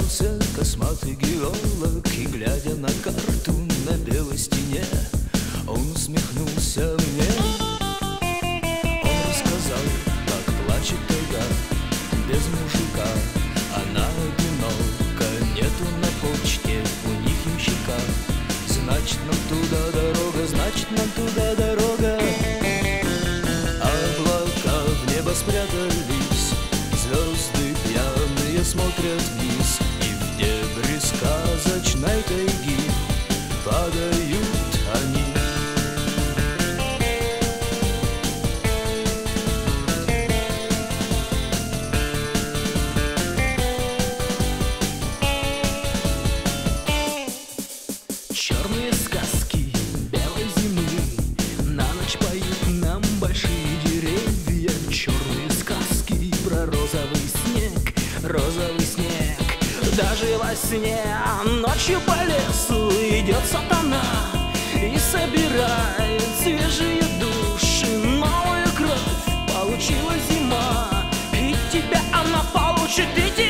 Появился косматый геолог, и, глядя на карту на белой стене, он усмехнулся мне. Он рассказал, как плачет тайга без мужика. Она одинока, нету на почте у них ямщика. Значит, нам туда дорога, значит, нам туда дорога. Облака в небо спрятались, звезды пьяные смотрят вниз, и в дебри сказочной тайги падают они. Черные сказки белой зимы на ночь поют нам большие деревья. Черные сказки про розовый снег, розовый снег. Даже во сне ночью по лесу идет сатана и собирает свежие души, новую кровь получила зима. И тебя она получит, и тебя